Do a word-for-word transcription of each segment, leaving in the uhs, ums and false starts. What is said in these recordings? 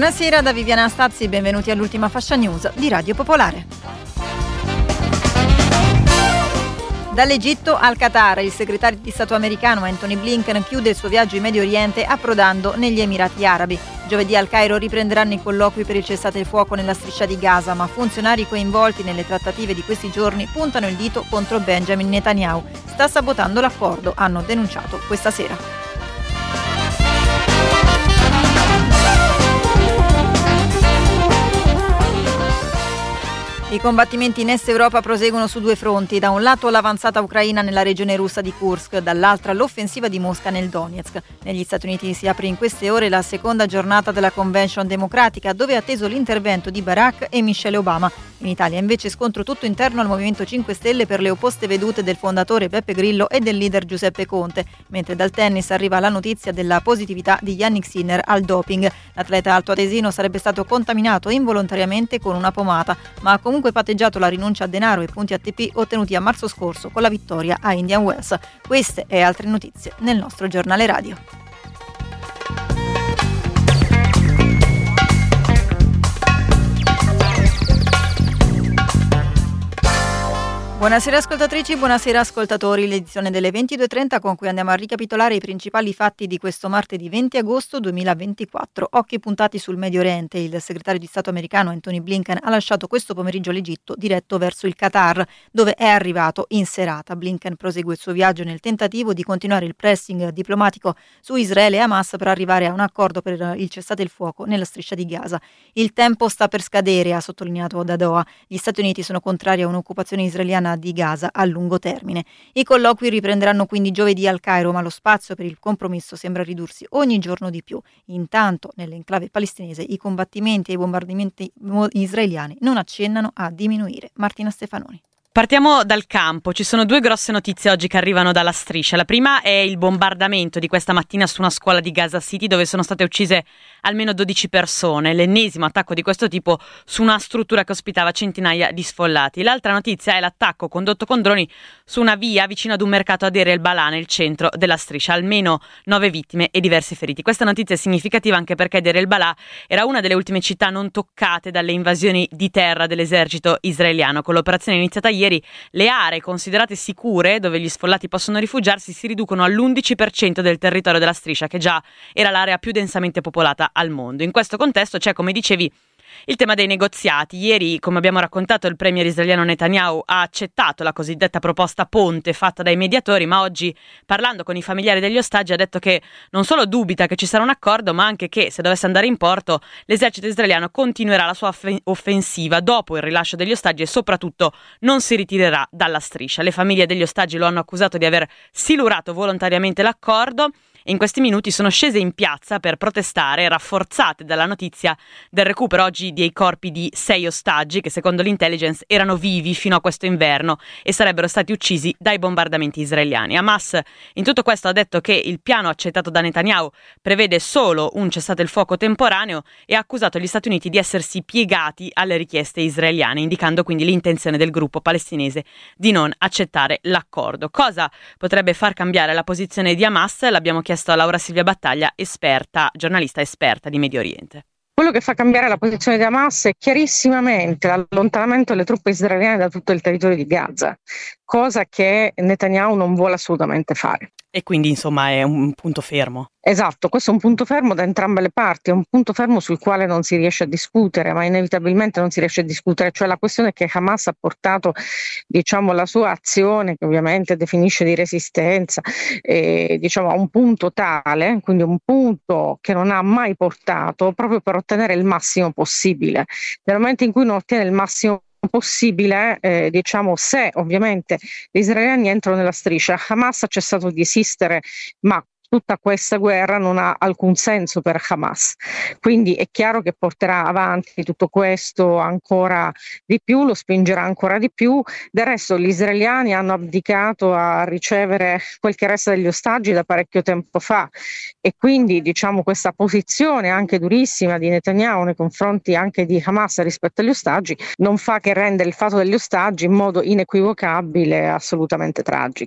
Buonasera da Viviana Stazzi, benvenuti all'ultima fascia news di Radio Popolare. Dall'Egitto al Qatar, il segretario di Stato americano Antony Blinken chiude il suo viaggio in Medio Oriente approdando negli Emirati Arabi. Giovedì al Cairo riprenderanno i colloqui per il cessate il fuoco nella striscia di Gaza, ma funzionari coinvolti nelle trattative di questi giorni puntano il dito contro Benjamin Netanyahu. Sta sabotando l'accordo, hanno denunciato questa sera. I combattimenti in Est Europa proseguono su due fronti, da un lato l'avanzata ucraina nella regione russa di Kursk, dall'altra l'offensiva di Mosca nel Donetsk. Negli Stati Uniti si apre in queste ore la seconda giornata della Convention democratica, dove è atteso l'intervento di Barack e Michelle Obama. In Italia invece scontro tutto interno al Movimento cinque Stelle per le opposte vedute del fondatore Beppe Grillo e del leader Giuseppe Conte, mentre dal tennis arriva la notizia della positività di Jannik Sinner al doping. L'atleta altoatesino sarebbe stato contaminato involontariamente con una pomata, ma ha comunque patteggiato la rinuncia a denaro e punti A T P ottenuti a marzo scorso con la vittoria a Indian Wells. Queste e altre notizie nel nostro giornale radio. Buonasera ascoltatrici, buonasera ascoltatori. L'edizione delle ventidue e trenta con cui andiamo a ricapitolare i principali fatti di questo martedì venti agosto duemilaventiquattro. Occhi puntati sul Medio Oriente. Il segretario di Stato americano Antony Blinken ha lasciato questo pomeriggio l'Egitto diretto verso il Qatar, dove è arrivato in serata. Blinken prosegue il suo viaggio nel tentativo di continuare il pressing diplomatico su Israele e Hamas per arrivare a un accordo per il cessate il fuoco nella striscia di Gaza. Il tempo sta per scadere, ha sottolineato da Doha. Gli Stati Uniti sono contrari a un'occupazione israeliana di Gaza a lungo termine. I colloqui riprenderanno quindi giovedì al Cairo, ma lo spazio per il compromesso sembra ridursi ogni giorno di più. Intanto, nell'enclave palestinese, i combattimenti e i bombardamenti israeliani non accennano a diminuire. Martina Stefanoni. Partiamo dal campo. Ci sono due grosse notizie oggi che arrivano dalla striscia. La prima è il bombardamento di questa mattina su una scuola di Gaza City dove sono state uccise almeno dodici persone, l'ennesimo attacco di questo tipo su una struttura che ospitava centinaia di sfollati. L'altra notizia è l'attacco condotto con droni su una via vicino ad un mercato a Deir el-Balah nel centro della striscia, almeno nove vittime e diversi feriti. Questa notizia è significativa anche perché Deir el-Balah era una delle ultime città non toccate dalle invasioni di terra dell'esercito israeliano. Con l'operazione iniziata ieri Ieri le aree considerate sicure dove gli sfollati possono rifugiarsi si riducono all'undici per cento del territorio della striscia, che già era l'area più densamente popolata al mondo. In questo contesto c'è, come dicevi, il tema dei negoziati. Ieri, come abbiamo raccontato, il premier israeliano Netanyahu ha accettato la cosiddetta proposta ponte fatta dai mediatori, ma oggi, parlando con i familiari degli ostaggi, ha detto che non solo dubita che ci sarà un accordo, ma anche che, se dovesse andare in porto, l'esercito israeliano continuerà la sua offensiva dopo il rilascio degli ostaggi e soprattutto non si ritirerà dalla striscia. Le famiglie degli ostaggi lo hanno accusato di aver silurato volontariamente l'accordo. In questi minuti sono scese in piazza per protestare, rafforzate dalla notizia del recupero oggi dei corpi di sei ostaggi che secondo l'intelligence erano vivi fino a questo inverno e sarebbero stati uccisi dai bombardamenti israeliani. Hamas in tutto questo ha detto che il piano accettato da Netanyahu prevede solo un cessate il fuoco temporaneo e ha accusato gli Stati Uniti di essersi piegati alle richieste israeliane, indicando quindi l'intenzione del gruppo palestinese di non accettare l'accordo. Cosa potrebbe far cambiare la posizione di Hamas? L'abbiamo chiesto a Laura Silvia Battaglia, esperta, giornalista esperta di Medio Oriente. Quello che fa cambiare la posizione di Hamas è chiarissimamente l'allontanamento delle truppe israeliane da tutto il territorio di Gaza, cosa che Netanyahu non vuole assolutamente fare. E quindi insomma è un punto fermo. Esatto, questo è un punto fermo da entrambe le parti, è un punto fermo sul quale non si riesce a discutere, ma inevitabilmente non si riesce a discutere, cioè la questione è che Hamas ha portato, diciamo, la sua azione, che ovviamente definisce di resistenza, eh, diciamo, a un punto tale, quindi un punto che non ha mai portato, proprio per ottenere il massimo possibile. Nel momento in cui non ottiene il massimo possibile, eh, diciamo, se ovviamente gli israeliani entrano nella striscia, Hamas ha cessato di esistere, ma tutta questa guerra non ha alcun senso per Hamas, quindi è chiaro che porterà avanti tutto questo ancora di più, lo spingerà ancora di più. Del resto gli israeliani hanno abdicato a ricevere quel che resta degli ostaggi da parecchio tempo fa e quindi, diciamo, questa posizione anche durissima di Netanyahu nei confronti anche di Hamas rispetto agli ostaggi non fa che rendere il fatto degli ostaggi in modo inequivocabile assolutamente tragico.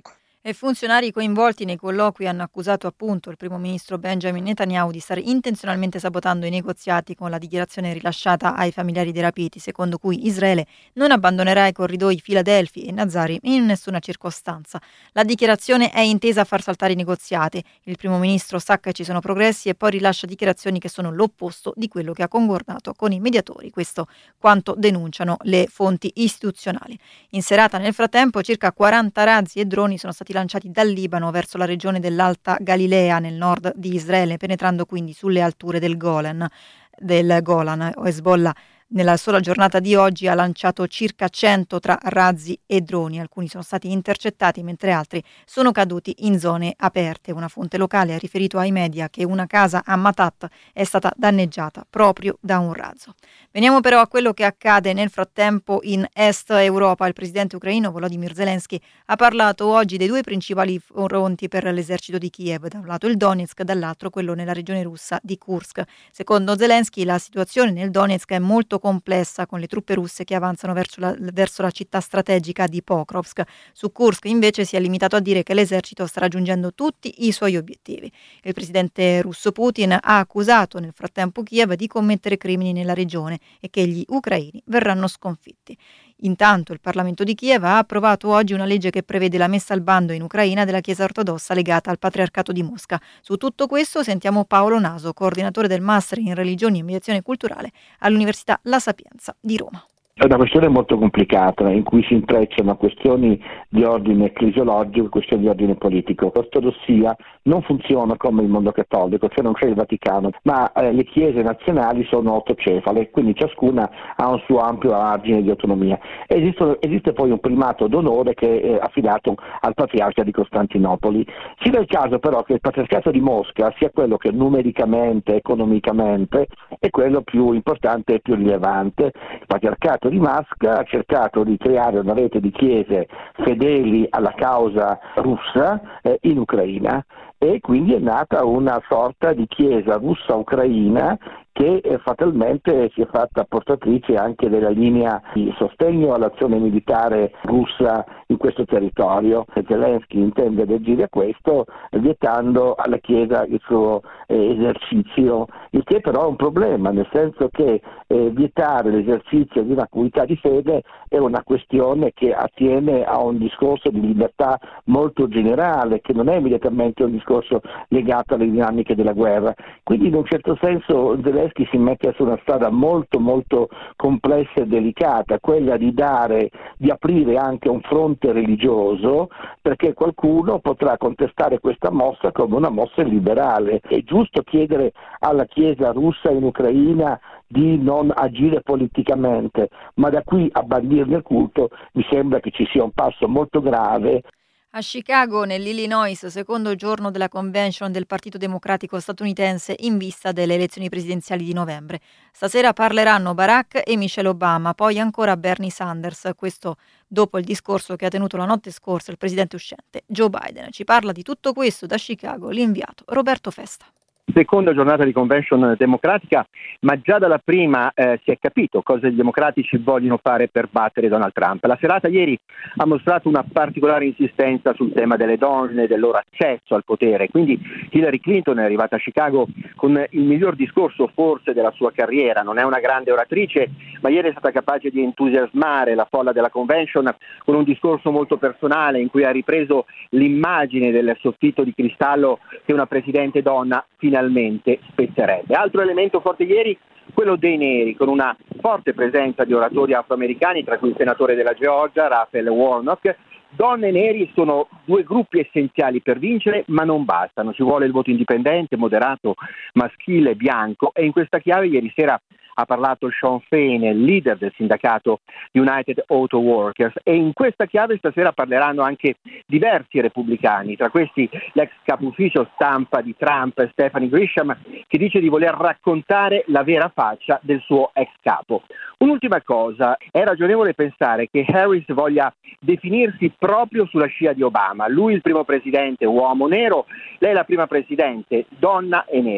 E funzionari coinvolti nei colloqui hanno accusato appunto il primo ministro Benjamin Netanyahu di stare intenzionalmente sabotando i negoziati con la dichiarazione rilasciata ai familiari dei rapiti, secondo cui Israele non abbandonerà i corridoi Filadelfi e Nazari in nessuna circostanza. La dichiarazione è intesa a far saltare i negoziati. Il primo ministro sa che ci sono progressi e poi rilascia dichiarazioni che sono l'opposto di quello che ha concordato con i mediatori. Questo quanto denunciano le fonti istituzionali. In serata, nel frattempo, circa quaranta razzi e droni sono stati lanciati dal Libano verso la regione dell'Alta Galilea nel nord di Israele, penetrando quindi sulle alture del Golan. Del Golan. Hezbollah nella sola giornata di oggi ha lanciato circa cento tra razzi e droni. Alcuni sono stati intercettati mentre altri sono caduti in zone aperte. Una fonte locale ha riferito ai media che una casa a Matat è stata danneggiata proprio da un razzo. Veniamo però a quello che accade nel frattempo in Est Europa. Il presidente ucraino Volodymyr Zelensky ha parlato oggi dei due principali fronti per l'esercito di Kiev, da un lato il Donetsk, dall'altro quello nella regione russa di Kursk. Secondo Zelensky la situazione nel Donetsk è molto complessa, con le truppe russe che avanzano verso la, verso la città strategica di Pokrovsk. Su Kursk invece si è limitato a dire che l'esercito sta raggiungendo tutti i suoi obiettivi. Il presidente russo Putin ha accusato nel frattempo Kiev di commettere crimini nella regione e che gli ucraini verranno sconfitti. Intanto il Parlamento di Kiev ha approvato oggi una legge che prevede la messa al bando in Ucraina della Chiesa ortodossa legata al Patriarcato di Mosca. Su tutto questo sentiamo Paolo Naso, coordinatore del Master in Religioni e Mediazione Culturale all'Università La Sapienza di Roma. È una questione molto complicata in cui si intrecciano questioni di ordine ecclesiologico e questioni di ordine politico. L'ortodossia non funziona come il mondo cattolico, cioè non c'è il Vaticano, ma eh, le chiese nazionali sono autocefale, quindi ciascuna ha un suo ampio margine di autonomia. Esiste, esiste poi un primato d'onore che è affidato al patriarca di Costantinopoli. Si dà il caso però che il patriarcato di Mosca sia quello che numericamente, economicamente è quello più importante e più rilevante. Il patriarcato di Mosca ha cercato di creare una rete di chiese fedeli alla causa russa eh, in Ucraina, e quindi è nata una sorta di chiesa russa-ucraina che eh, fatalmente si è fatta portatrice anche della linea di sostegno all'azione militare russa in questo territorio. Zelensky intende aderire a questo vietando alla Chiesa il suo eh, esercizio, il che però è un problema, nel senso che eh, vietare l'esercizio di una comunità di fede è una questione che attiene a un discorso di libertà molto generale, che non è immediatamente un discorso legato alle dinamiche della guerra. Quindi in un certo senso Zelensky si mette su una strada molto molto complessa e delicata, quella di dare, di aprire anche un fronte religioso, perché qualcuno potrà contestare questa mossa come una mossa liberale. È giusto chiedere alla Chiesa russa in Ucraina di non agire politicamente, ma da qui a bandirne il culto mi sembra che ci sia un passo molto grave. A Chicago, nell'Illinois, secondo giorno della convention del Partito Democratico statunitense in vista delle elezioni presidenziali di novembre. Stasera parleranno Barack e Michelle Obama, poi ancora Bernie Sanders, questo dopo il discorso che ha tenuto la notte scorsa il presidente uscente Joe Biden. Ci parla di tutto questo da Chicago l'inviato Roberto Festa. Seconda giornata di convention democratica, ma già dalla prima eh, si è capito cosa i democratici vogliono fare per battere Donald Trump. La serata ieri ha mostrato una particolare insistenza sul tema delle donne e del loro accesso al potere, quindi Hillary Clinton è arrivata a Chicago con il miglior discorso forse della sua carriera. Non è una grande oratrice, ma ieri è stata capace di entusiasmare la folla della convention con un discorso molto personale in cui ha ripreso l'immagine del soffitto di cristallo che una presidente donna finalmente spezzerebbe. Altro elemento forte ieri, quello dei neri, con una forte presenza di oratori afroamericani, tra cui il senatore della Georgia, Raphael Warnock. Donne e neri sono due gruppi essenziali per vincere, ma non bastano. Ci vuole il voto indipendente, moderato, maschile, bianco, e in questa chiave ieri sera ha parlato Sean Fein, il leader del sindacato United Auto Workers, e in questa chiave stasera parleranno anche diversi repubblicani, tra questi l'ex capo ufficio stampa di Trump, Stephanie Grisham, che dice di voler raccontare la vera faccia del suo ex capo. Un'ultima cosa, è ragionevole pensare che Harris voglia definirsi proprio sulla scia di Obama, lui il primo presidente uomo nero, lei la prima presidente donna e nera.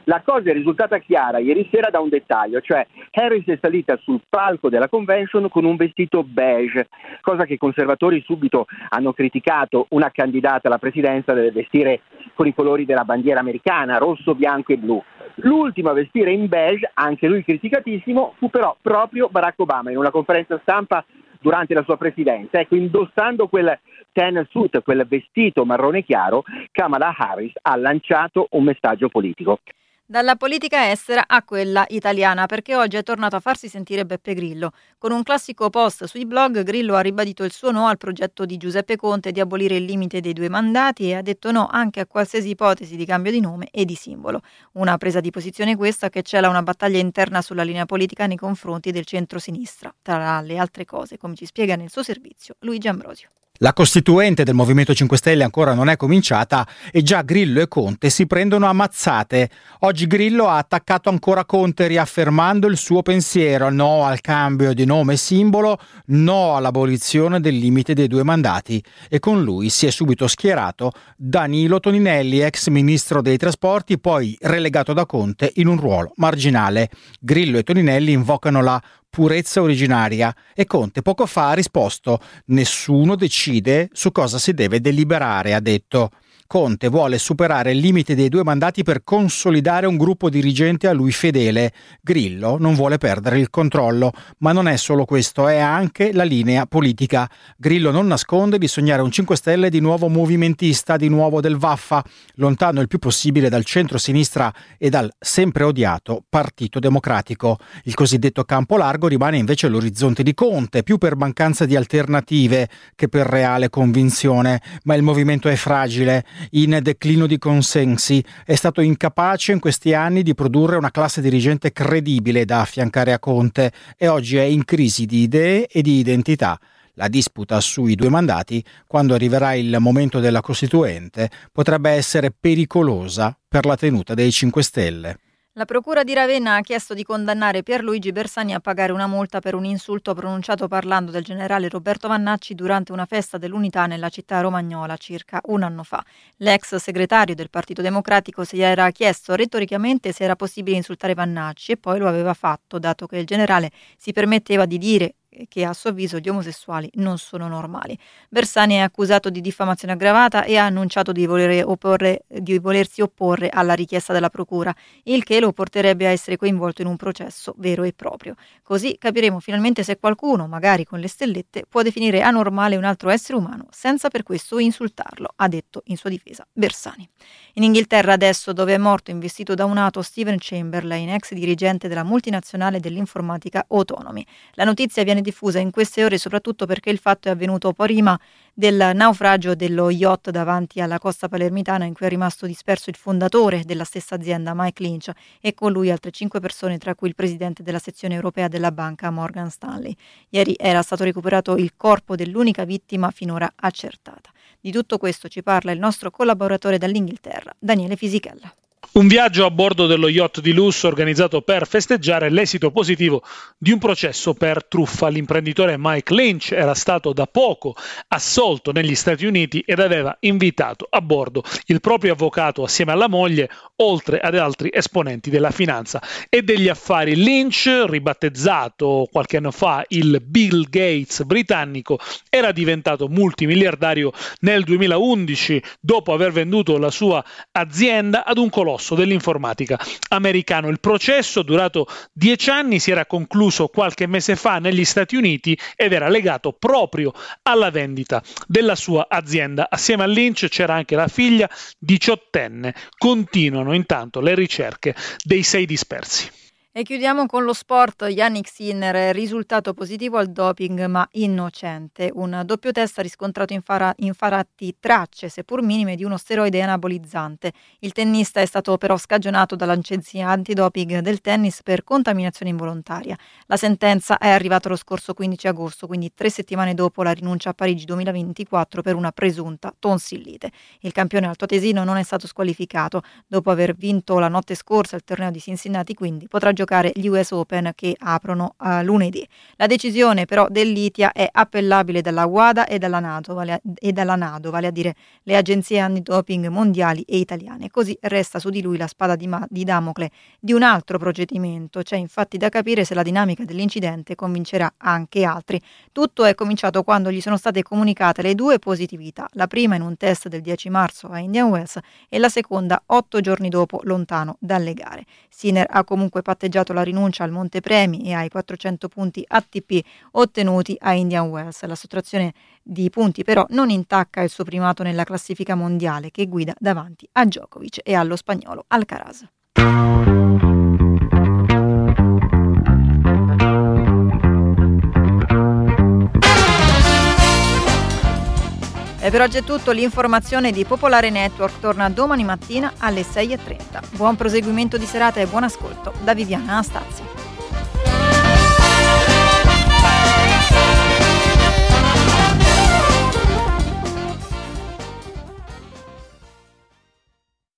La cosa è risultata chiara ieri sera da un dettaglio, cioè Harris è salita sul palco della convention con un vestito beige, cosa che i conservatori subito hanno criticato. Una candidata alla presidenza deve vestire con i colori della bandiera americana, rosso, bianco e blu. L'ultimo a vestire in beige, anche lui criticatissimo, fu però proprio Barack Obama in una conferenza stampa durante la sua presidenza. Ecco, indossando quel tan suit, quel vestito marrone chiaro, Kamala Harris ha lanciato un messaggio politico. Dalla politica estera a quella italiana, perché oggi è tornato a farsi sentire Beppe Grillo. Con un classico post sui blog, Grillo ha ribadito il suo no al progetto di Giuseppe Conte di abolire il limite dei due mandati e ha detto no anche a qualsiasi ipotesi di cambio di nome e di simbolo. Una presa di posizione questa che cela una battaglia interna sulla linea politica nei confronti del centro-sinistra, tra le altre cose, come ci spiega nel suo servizio Luigi Ambrosio. La costituente del Movimento cinque Stelle ancora non è cominciata e già Grillo e Conte si prendono a mazzate. Oggi Grillo ha attaccato ancora Conte riaffermando il suo pensiero: no al cambio di nome e simbolo, no all'abolizione del limite dei due mandati. E con lui si è subito schierato Danilo Toninelli, ex ministro dei trasporti, poi relegato da Conte in un ruolo marginale. Grillo e Toninelli invocano la purezza originaria e Conte poco fa ha risposto: nessuno decide su cosa si deve deliberare, ha detto. Conte vuole superare il limite dei due mandati per consolidare un gruppo dirigente a lui fedele. Grillo non vuole perdere il controllo, ma non è solo questo, è anche la linea politica. Grillo non nasconde di sognare un cinque Stelle di nuovo movimentista, di nuovo del Vaffa, lontano il più possibile dal centro-sinistra e dal sempre odiato Partito Democratico. Il cosiddetto campo largo rimane invece l'orizzonte di Conte, più per mancanza di alternative che per reale convinzione, ma il movimento è fragile, in declino di consensi, è stato incapace in questi anni di produrre una classe dirigente credibile da affiancare a Conte e oggi è in crisi di idee e di identità. La disputa sui due mandati, quando arriverà il momento della Costituente, potrebbe essere pericolosa per la tenuta dei cinque Stelle. La procura di Ravenna ha chiesto di condannare Pierluigi Bersani a pagare una multa per un insulto pronunciato parlando del generale Roberto Vannacci durante una festa dell'Unità nella città romagnola circa un anno fa. L'ex segretario del Partito Democratico si era chiesto retoricamente se era possibile insultare Vannacci e poi lo aveva fatto, dato che il generale si permetteva di dire che a suo avviso gli omosessuali non sono normali. Bersani è accusato di diffamazione aggravata e ha annunciato di, volere opporre, di volersi opporre alla richiesta della procura, il che lo porterebbe a essere coinvolto in un processo vero e proprio. Così capiremo finalmente se qualcuno, magari con le stellette, può definire anormale un altro essere umano senza per questo insultarlo, ha detto in sua difesa Bersani. In Inghilterra adesso, dove è morto investito da un ato Stephen Chamberlain, ex dirigente della multinazionale dell'informatica Autonomy. La notizia viene diffusa in queste ore soprattutto perché il fatto è avvenuto prima del naufragio dello yacht davanti alla costa palermitana in cui è rimasto disperso il fondatore della stessa azienda, Mike Lynch, e con lui altre cinque persone, tra cui il presidente della sezione europea della banca Morgan Stanley. Ieri era stato recuperato il corpo dell'unica vittima finora accertata. Di tutto questo ci parla il nostro collaboratore dall'Inghilterra, Daniele Fisichella. Un viaggio a bordo dello yacht di lusso organizzato per festeggiare l'esito positivo di un processo per truffa. L'imprenditore Mike Lynch era stato da poco assolto negli Stati Uniti ed aveva invitato a bordo il proprio avvocato assieme alla moglie, oltre ad altri esponenti della finanza e degli affari. Lynch, ribattezzato qualche anno fa il Bill Gates britannico, era diventato multimiliardario nel duemilaundici dopo aver venduto la sua azienda ad un colosso dell'informatica americano. Il processo, durato dieci anni, si era concluso qualche mese fa negli Stati Uniti ed era legato proprio alla vendita della sua azienda. Assieme a Lynch c'era anche la figlia diciottenne. Continuano intanto le ricerche dei sei dispersi. E chiudiamo con lo sport. Yannick Sinner, risultato positivo al doping ma innocente. Un doppio test ha riscontrato infara- infatti tracce, seppur minime, di uno steroide anabolizzante. Il tennista è stato però scagionato dall'agenzia antidoping del tennis per contaminazione involontaria. La sentenza è arrivata lo scorso quindici agosto, quindi tre settimane dopo la rinuncia a Parigi duemilaventiquattro per una presunta tonsillite. Il campione altoatesino non è stato squalificato. Dopo aver vinto la notte scorsa il torneo di Cincinnati, quindi potrà giocare giocare gli U S Open che aprono uh, lunedì. La decisione però dell'I T I A è appellabile dalla W A D A e dalla NATO, vale a, e dalla NATO, vale a dire le agenzie antidoping mondiali e italiane. Così resta su di lui la spada di, ma- di Damocle di un altro procedimento. C'è infatti da capire se la dinamica dell'incidente convincerà anche altri. Tutto è cominciato quando gli sono state comunicate le due positività, la prima in un test del dieci marzo a Indian Wells e la seconda otto giorni dopo lontano dalle gare. Sinner ha comunque patteggiato la rinuncia al montepremi e ai quattrocento punti A T P ottenuti a Indian Wells. La sottrazione di punti però non intacca il suo primato nella classifica mondiale che guida davanti a Djokovic e allo spagnolo Alcaraz. E per oggi è tutto, l'informazione di Popolare Network torna domani mattina alle sei e trenta. Buon proseguimento di serata e buon ascolto da Viviana Astazzi.